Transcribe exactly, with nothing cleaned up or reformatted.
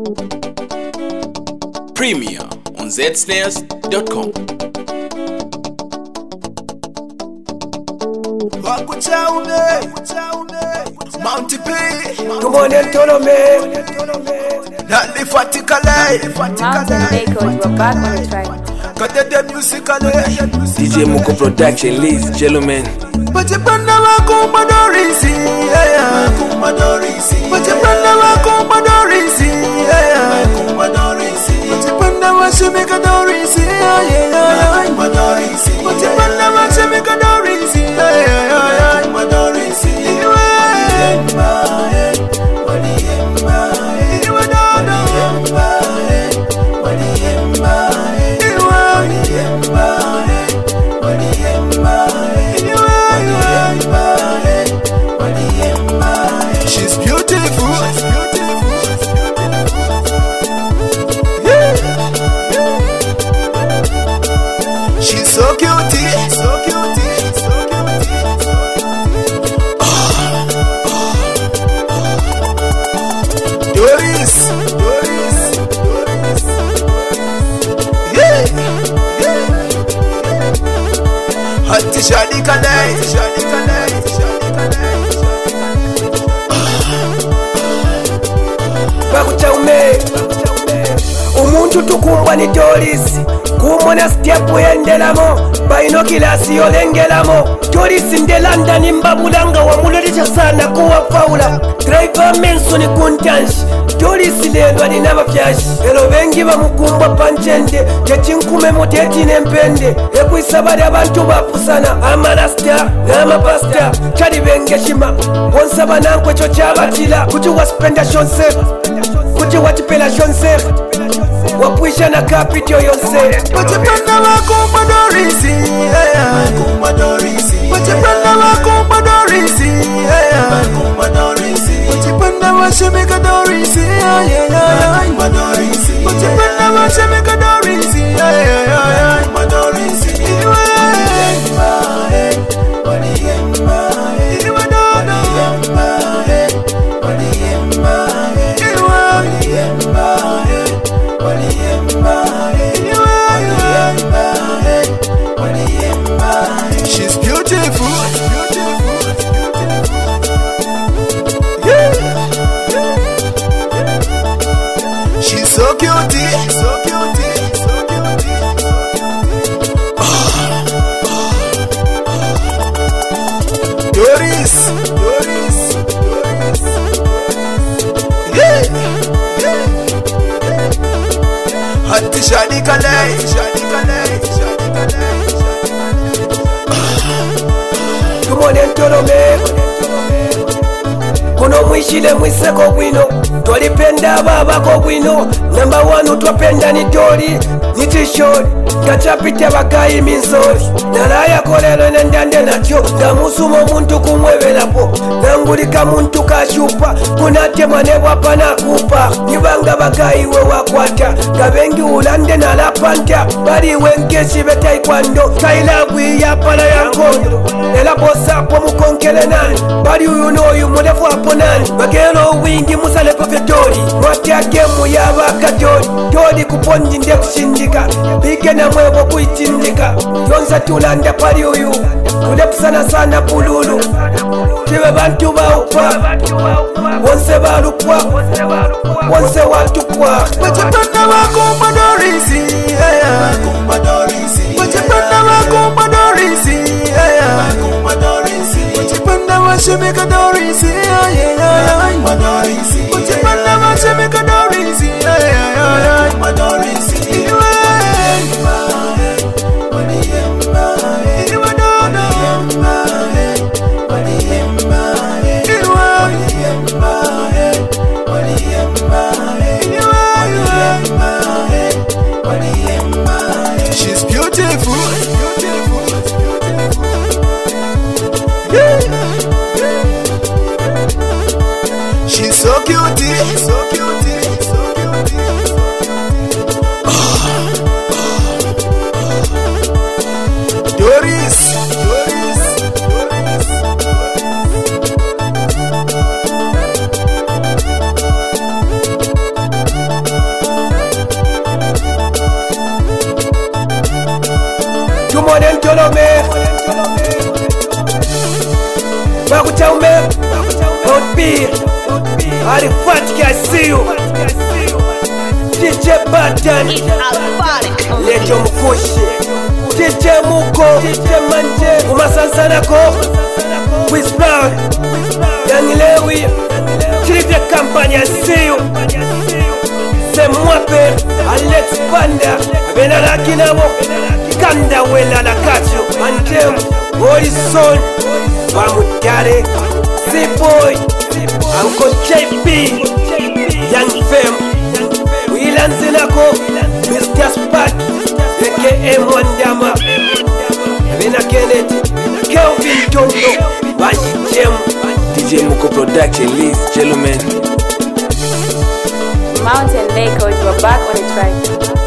Premier on z snares dot com. Mounty P, Come on and tell me. not the faticale. Mountain Bakers, we're back on the track. Got the musicale. D J Muko Production, ladies and gentlemen. But you put the Wakuma Dorisi, yeah, Wakuma Dorisi. But you put the Wakuma Dorisi, yeah, Wakuma Dorisi. But you put the Washimika Dorisi, yeah, yeah, Wakuma Dorisi. But you put the Washimika Dorisi, yeah, yeah, Wakuma Dorisi. She's beautiful. Yeah. She's so cute. So cute. So cute. Doris. Doris. Doris. Yeah. Yeah. Hati shadi kanai. Shadi kanai. Shadi kanai. Bakuchaume Umuntu tukumbwa ni Doris Kumona step uyendelamo Baino kilasi yolengelamo Doris ndelanda ni mbabulanga Wamulolisha sana kuwa faula Driver menso ni kuntanshi Doris lendo alinaba fyashi Elo bengi bamukumbwa panchende Chechinkume moteti nempende Ekuisabari abantu bapusana Amalasta n'amapasta Chali bengeshima Wonsaba nankwe cho chabatila Kuchi waspenda shonse Kuchi watipela shonse Wapuisha na kapityo yonse Wachipenda wakuma Dorisi, yeah, wakuma Dorisi. Wachipenda wakuma Dorisi, yeah, wakuma Dorisi. Wachipenda washimika Dorisi, yeah, yeah, wakuma Dorisi. Wachipenda washimika Dorisi, yeah, yeah, wakuma Dorisi. She's beautiful. Yeah. She's so cute. So cute. So cute. Doris. Doris. Doris. Yeah. Yeah. Hati shadi kalai. Shadi kalai. Shadi kalai. Come on and tell me Kuno mwishile mwiseko bwino Tolipenda babako bwino Number one twapenda ni Dori Nitishori Kachapite bakayi minsori Nalaya kolelo nendande nacho Ndamusumo muntu kumwevelapo Nangulika muntu kashupa Kunate manebwa panakupa Nibanga bakayi we wakwata Kabengi ulande nalapanta Bari wenkeshi betai kwando Kailagwi ya pala ya kondo Ela bosa po mukonkele nani Bari uyuno uyu mulefu hapo nani Magelo wingi musale kwa Dori Mwati ya gemu ya baka Dori Dori kupondi nde kushindika Bige na mwebo kuitindika Yonza tulanda pari uyu Kulepu sana sana bululu Tiwe bantu baukwa Wonse balukwa Wonse watukwa Wachipenda wakuma Dorisi, yeah, wakuma Dorisi. Wachipenda wakuma Dorisi, yeah, wakuma Dorisi. Wachipenda washimika Dorisi, yeah, yeah, wakuma Dorisi. Wachipenda washimika Dorisi, yeah, yeah, wakuma Dorisi. Modern Tolome Bakutaume Outbeat Arifat Kasiu D J Batan Lejo Mkushi D J Muko D J Manje Umasansanako Chris Brown Young Lewi Chilivya Kampanya Siu Semwape Alex Panda Benala Kinamo Kanda Wela Lakacho Antem Horizon Bamutare C-Boy Uncle J P Young Femme Wilan Zinako Mister Spark A K A Mwandama Bena Kenneth Kelvin Tondo Bashi Jem D J Muko Production, ladies and gentlemen. Mountain Lake, we're back on the track.